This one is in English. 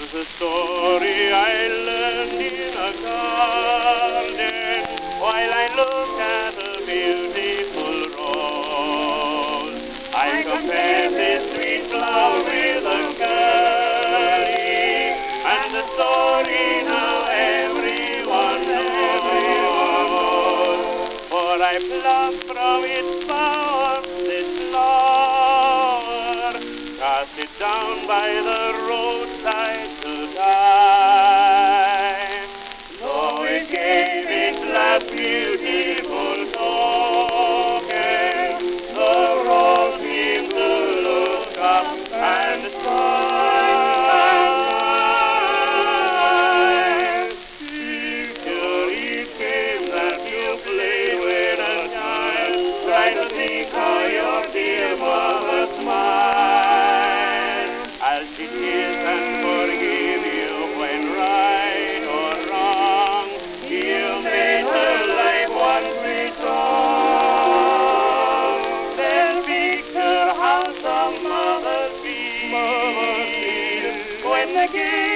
There's a story I learned in a garden while I looked at a beautiful rose. I compared this sweet flower with a girlie, and the story now everyone knows. For I plucked from its bower this flower, cast it down by the roadside to die. Though it gave its last beautiful token, the rose seemed to look up and smile. Picture it came that you play with a child, try to think how your dear mother smiled. I'll she kiss and forgive you when right or wrong, you made her life one sweet song. Then picture how some mothers feel when the